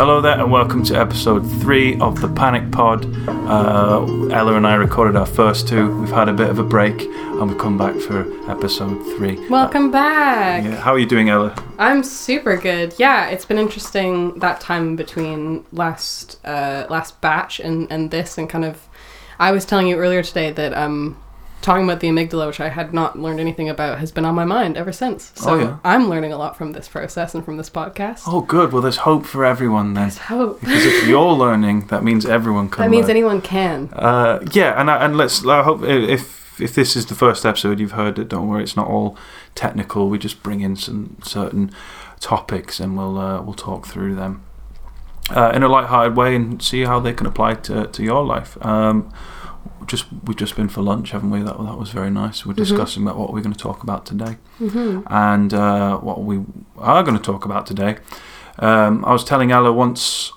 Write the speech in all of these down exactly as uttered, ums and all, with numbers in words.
Hello there and welcome to episode three of the Panic Pod. Uh, Ella and I recorded our first two. We've had a bit of a break and we've come back for episode three. Welcome uh, back. Yeah. How are you doing, Ella? I'm super good. Yeah, it's been interesting that time between last uh, last batch and, and this and kind of... I was telling you earlier today that um, talking about the amygdala, which I had not learned anything about, has been on my mind ever since. So oh, yeah. I'm learning a lot from this process and from this podcast. Oh, good. Well, there's hope for everyone then. There's hope. Because if you're learning, that means everyone can That means learn. anyone can. Uh, yeah, and I, and let's. I hope if if this is the first episode you've heard it, don't worry, it's not all technical. We just bring in some certain topics and we'll uh, we'll talk through them uh, in a light-hearted way and see how they can apply to to your life. Um, Just we've just been for lunch, haven't we? That that was very nice. We're discussing mm-hmm. about what we're going to talk about today, mm-hmm. and uh, what we are going to talk about today. Um, I was telling Ella once.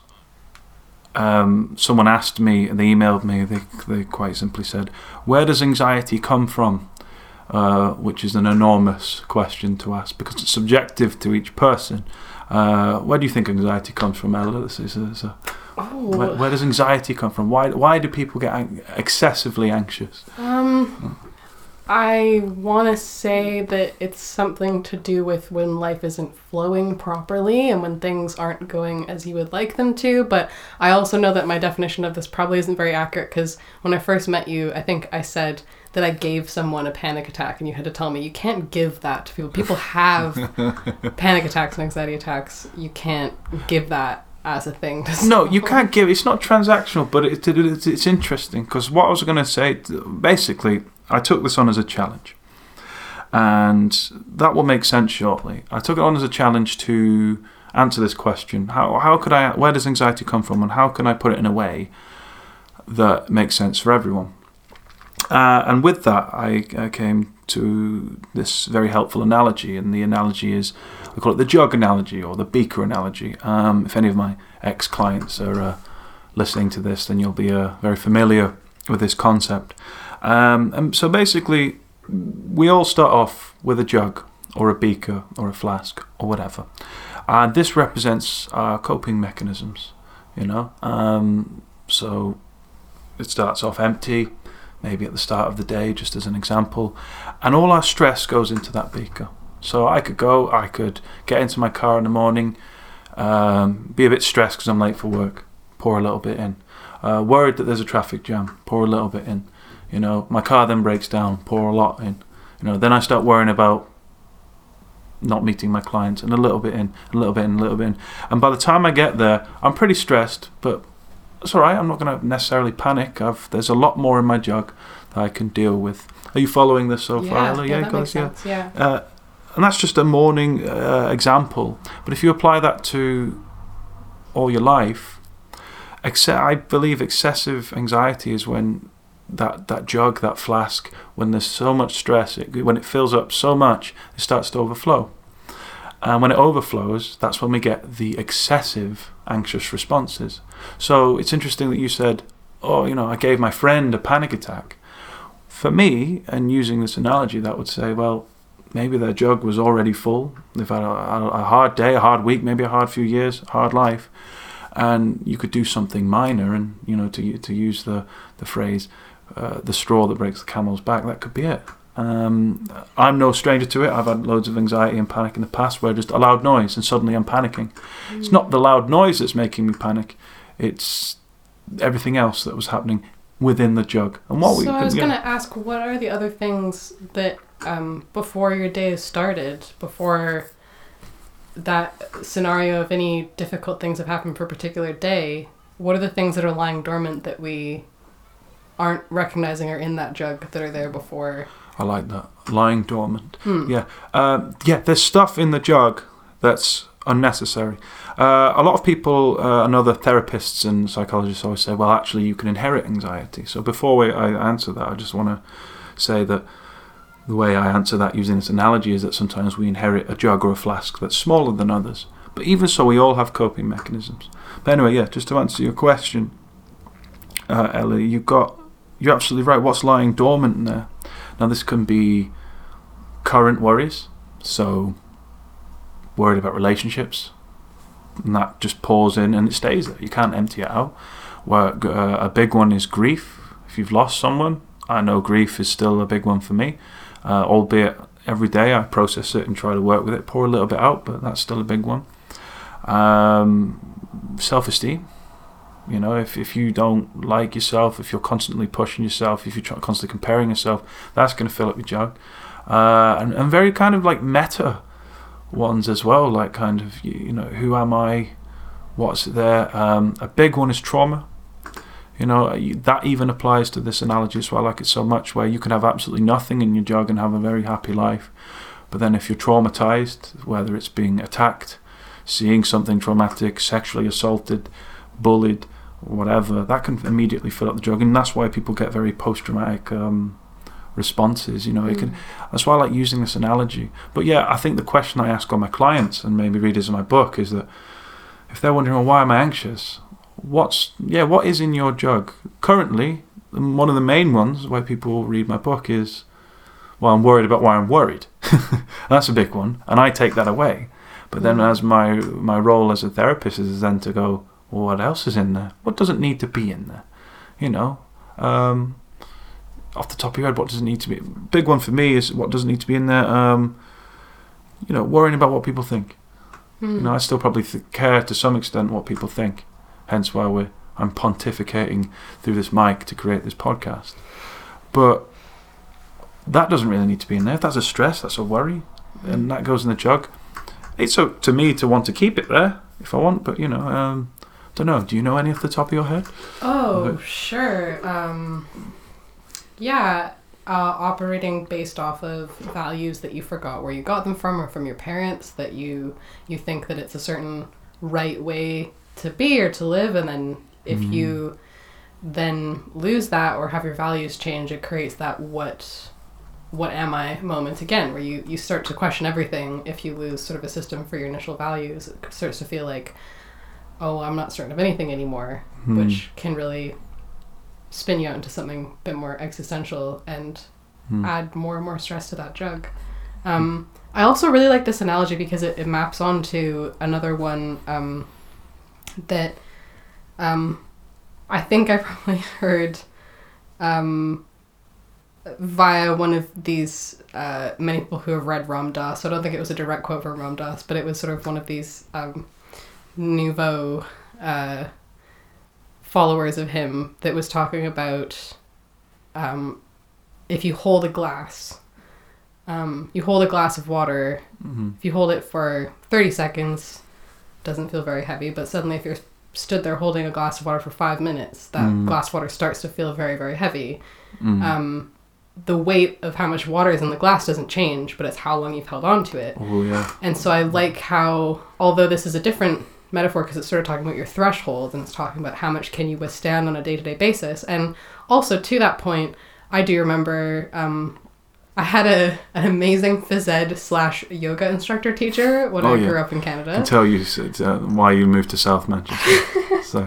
Um, someone asked me, they emailed me. They they quite simply said, "Where does anxiety come from?" Uh, which is an enormous question to ask because it's subjective to each person. Uh, where do you think anxiety comes from, Ella? This is a, this is a Oh. Where, where does anxiety come from? Why why do people get ang- excessively anxious? Um, I want to say that it's something to do with when life isn't flowing properly and when things aren't going as you would like them to. But I also know that my definition of this probably isn't very accurate because when I first met you, I think I said that I gave someone a panic attack and you had to tell me you can't give that to people. People have panic attacks and anxiety attacks. You can't give that as a thing. No, you can't give. It's not transactional, but it, it, it's, it's interesting because what I was going to say, basically, I took this on as a challenge, and that will make sense shortly. I took it on as a challenge to answer this question: how how could I? Where does anxiety come from, and how can I put it in a way that makes sense for everyone? Uh, and with that, I, I came to this very helpful analogy, and the analogy is, we call it the jug analogy or the beaker analogy. Um, if any of my ex-clients are uh, listening to this, then you'll be uh, very familiar with this concept. Um, and so basically, we all start off with a jug or a beaker or a flask or whatever. And this represents our coping mechanisms, you know. Um, so it starts off empty, maybe at the start of the day, just as an example. And all our stress goes into that beaker. So I could go, I could get into my car in the morning, um, be a bit stressed because I'm late for work, pour a little bit in. Uh, worried that there's a traffic jam, pour a little bit in. You know, my car then breaks down, pour a lot in. You know, then I start worrying about not meeting my clients, and a little bit in, a little bit in, a little bit in. And by the time I get there, I'm pretty stressed, but it's all right. I'm not going to necessarily panic. I've, there's a lot more in my jug that I can deal with. Are you following this so yeah, far? Yeah, that makes sense. Yeah. Uh, and that's just a morning uh, example. But if you apply that to all your life, ex- I believe excessive anxiety is when that, that jug, that flask, when there's so much stress, it, when it fills up so much, it starts to overflow. And when it overflows, that's when we get the excessive anxious responses. So it's interesting that you said, oh, you know, I gave my friend a panic attack. For me, and using this analogy, that would say, well, maybe their jug was already full. They've had a, a hard day, a hard week, maybe a hard few years, a hard life. And you could do something minor and, you know, to to use the, the phrase, uh, the straw that breaks the camel's back, that could be it. Um, I'm no stranger to it. I've had loads of anxiety and panic in the past where just a loud noise and suddenly I'm panicking. Mm. It's not the loud noise that's making me panic. It's everything else that was happening within the jug. And what so we, I was yeah. going to ask, what are the other things that um, before your day has started, before that scenario of any difficult things have happened for a particular day, what are the things that are lying dormant that we aren't recognizing are in that jug that are there before? I like that. Lying dormant. Hmm. Yeah. Uh, yeah, there's stuff in the jug that's unnecessary. Uh, a lot of people uh, and other therapists and psychologists always say, well, actually, you can inherit anxiety. So before we, I answer that, I just want to say that the way I answer that using this analogy is that sometimes we inherit a jug or a flask that's smaller than others. But even so, we all have coping mechanisms. But anyway, yeah, just to answer your question, uh, Ellie, you've got, you're absolutely right. What's lying dormant in there? Now, this can be current worries, so worried about relationships, and that just pours in and it stays there. You can't empty it out. Where uh, a big one is grief. If you've lost someone, I know grief is still a big one for me, uh, albeit every day I process it and try to work with it, pour a little bit out, but that's still a big one. Um, self-esteem. You know, if, if you don't like yourself, if you're constantly pushing yourself, if you're try- constantly comparing yourself, that's going to fill up your jug. Uh, and, and very kind of like meta ones as well, like kind of, you, you know, who am I? What's there? Um, a big one is trauma. You know, you, that even applies to this analogy as well. I like it so much, where you can have absolutely nothing in your jug and have a very happy life. But then if you're traumatized, whether it's being attacked, seeing something traumatic, sexually assaulted, bullied, whatever, that can immediately fill up the jug. And that's why people get very post-traumatic um, responses. You know, it mm. can. That's why I like using this analogy. But yeah, I think the question I ask all my clients and maybe readers of my book is that if they're wondering, well, why am I anxious? What's yeah? What is in your jug currently? One of the main ones why people read my book is, well, I'm worried about why I'm worried. That's a big one, and I take that away. But then, mm. as my my role as a therapist is then to go, well, what else is in there? What doesn't need to be in there? You know, um, off the top of your head, what doesn't need to be? Big one for me is what doesn't need to be in there. Um, you know, worrying about what people think. Mm. You know, I still probably th- care to some extent what people think. Hence why we're I'm pontificating through this mic to create this podcast. But that doesn't really need to be in there. If that's a stress, that's a worry, mm. and that goes in the jug. It's up to me to want to keep it there if I want, but you know, um, don't know. Do you know any off the top of your head? Oh, okay. Sure. Um, yeah, uh, operating based off of values that you forgot where you got them from, or from your parents, that you you think that it's a certain right way to be or to live, and then if mm. you then lose that or have your values change, it creates that what what am I moment again, where you, you start to question everything. If you lose sort of a system for your initial values, it starts to feel like, oh, I'm not certain of anything anymore, mm. which can really spin you out into something a bit more existential and mm. add more and more stress to that jug. Um, I also really like this analogy because it, it maps onto another one um, that um, I think I probably heard um, via one of these uh, many people who have read Ram Dass. So I don't think it was a direct quote from Ram Dass, but it was sort of one of these um, nouveau uh, followers of him that was talking about um, if you hold a glass, um, you hold a glass of water, mm-hmm. if you hold it for thirty seconds, doesn't feel very heavy, but suddenly if you're stood there holding a glass of water for five minutes, that mm. glass of water starts to feel very, very heavy. Mm. Um, the weight of how much water is in the glass doesn't change, but it's how long you've held on to it. Oh, yeah. And so I like how, although this is a different metaphor because it's sort of talking about your threshold and it's talking about how much can you withstand on a day-to-day basis. And also to that point, I do remember um, I had a an amazing phys ed slash yoga instructor teacher when oh, I yeah. grew up in Canada. I can tell you uh, why you moved to South Manchester. so.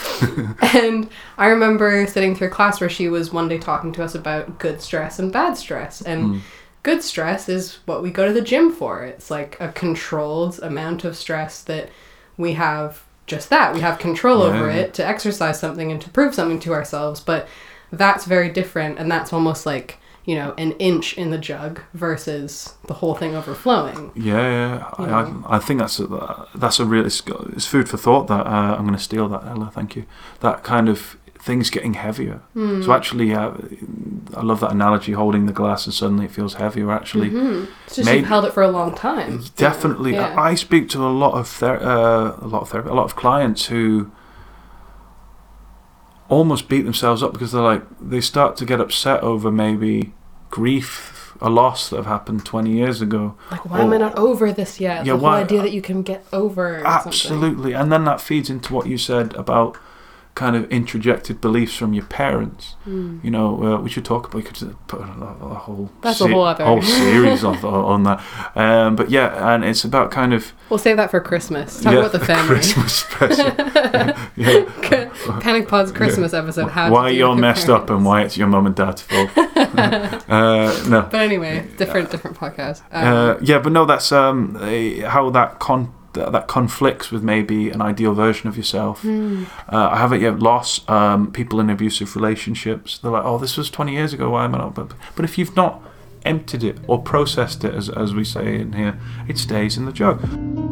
And I remember sitting through a class where she was one day talking to us about good stress and bad stress. And mm. good stress is what we go to the gym for. It's like a controlled amount of stress that we have just that. We have control yeah. over it to exercise something and to prove something to ourselves. But that's very different, and that's almost like, you know, an inch in the jug versus the whole thing overflowing. Yeah, yeah. I, I, I think that's a, that's a real, it's, it's food for thought. That uh, I'm going to steal that, Ella, thank you. That kind of things getting heavier. Mm. So actually, uh, I love that analogy, holding the glass and suddenly it feels heavier. Actually, mm-hmm. It's just maybe, you've held it for a long time. Definitely. Yeah. I, I speak to a lot of ther- uh, a lot of therapy, a lot of clients who almost beat themselves up because they're like, they start to get upset over maybe grief, a loss that have happened twenty years ago. Like, why or, am I not over this yet? Yeah, the why, whole idea that you can get over absolutely. Something. And then that feeds into what you said about kind of introjected beliefs from your parents. Mm. You know, uh, we should talk about, we could put a, a whole That's se- a whole other whole series of, on that. Um, but yeah, and it's about kind of, we'll save that for Christmas. Talk yeah, about the family. Christmas special. yeah, yeah. Panic Pod's Christmas yeah. episode. How why you're messed parents. Up and why it's your mum and dad's fault. uh, no. But anyway, different different podcast. Um, uh, yeah, but no, that's um, how that con. th- that conflicts with maybe an ideal version of yourself. Mm. Uh, I haven't yet lost um, people in abusive relationships. They're like, oh, this was twenty years ago. Why am I not? But, but if you've not emptied it or processed it, as as we say in here, it stays in the jug.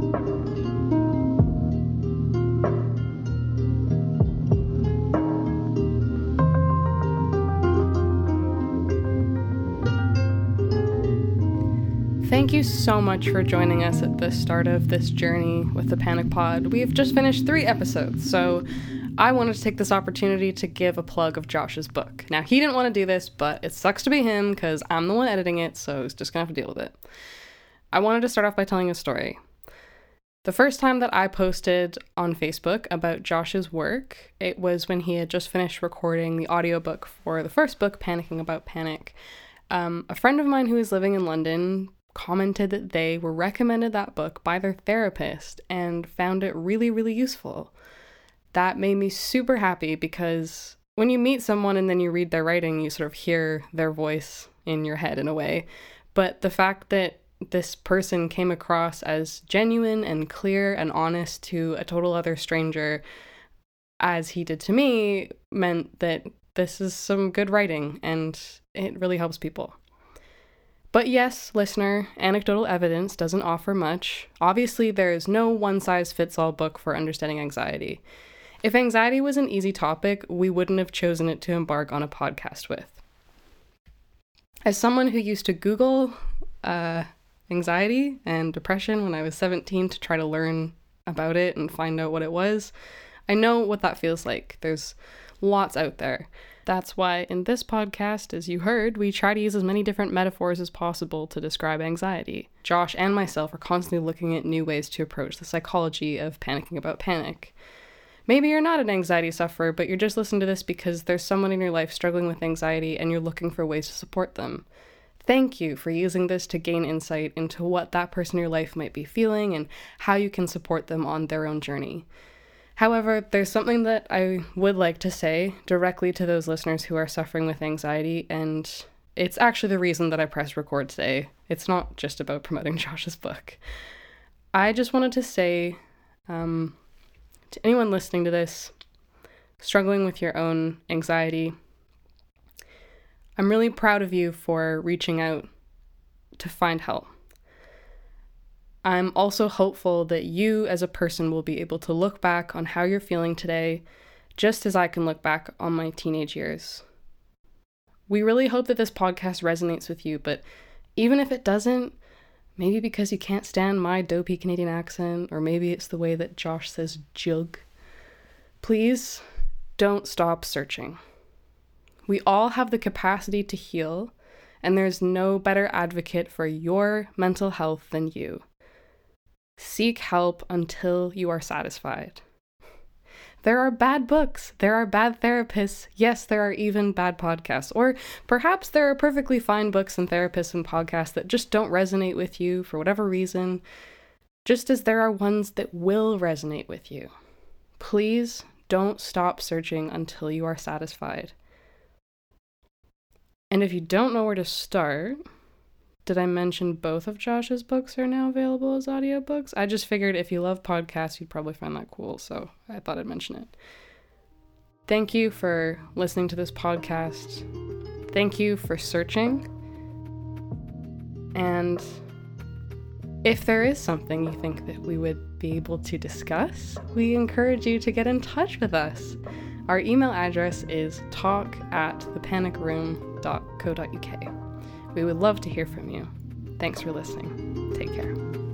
Thank you so much for joining us at the start of this journey with the Panic Pod. We've just finished three episodes, so I wanted to take this opportunity to give a plug of Josh's book. Now, he didn't want to do this, but it sucks to be him because I'm the one editing it, so he's just going to have to deal with it. I wanted to start off by telling a story. The first time that I posted on Facebook about Josh's work, it was when he had just finished recording the audiobook for the first book, Panicking About Panic. Um, a friend of mine who is living in London commented that they were recommended that book by their therapist and found it really, really useful. That made me super happy because when you meet someone and then you read their writing, you sort of hear their voice in your head in a way. But the fact that this person came across as genuine and clear and honest to a total other stranger, as he did to me, meant that this is some good writing and it really helps people. But yes, listener, anecdotal evidence doesn't offer much. Obviously, there is no one-size-fits-all book for understanding anxiety. If anxiety was an easy topic, we wouldn't have chosen it to embark on a podcast with. As someone who used to Google uh, anxiety and depression when I was seventeen to try to learn about it and find out what it was, I know what that feels like. There's lots out there. That's why in this podcast, as you heard, we try to use as many different metaphors as possible to describe anxiety. Josh and myself are constantly looking at new ways to approach the psychology of panicking about panic. Maybe you're not an anxiety sufferer, but you're just listening to this because there's someone in your life struggling with anxiety and you're looking for ways to support them. Thank you for using this to gain insight into what that person in your life might be feeling and how you can support them on their own journey. However, there's something that I would like to say directly to those listeners who are suffering with anxiety, and it's actually the reason that I pressed record today. It's not just about promoting Josh's book. I just wanted to say um, to anyone listening to this, struggling with your own anxiety, I'm really proud of you for reaching out to find help. I'm also hopeful that you as a person will be able to look back on how you're feeling today, just as I can look back on my teenage years. We really hope that this podcast resonates with you, but even if it doesn't, maybe because you can't stand my dopey Canadian accent, or maybe it's the way that Josh says jug, please don't stop searching. We all have the capacity to heal, and there's no better advocate for your mental health than you. Seek help until you are satisfied. There are bad books, there are bad therapists, yes, there are even bad podcasts, or perhaps there are perfectly fine books and therapists and podcasts that just don't resonate with you for whatever reason, just as there are ones that will resonate with you. Please don't stop searching until you are satisfied. And if you don't know where to start, did I mention both of Josh's books are now available as audiobooks? I just figured if you love podcasts, you'd probably find that cool, so I thought I'd mention it. Thank you for listening to this podcast. Thank you for searching. And if there is something you think that we would be able to discuss, we encourage you to get in touch with us. Our email address is talk at the panic room dot co dot uk. We would love to hear from you. Thanks for listening. Take care.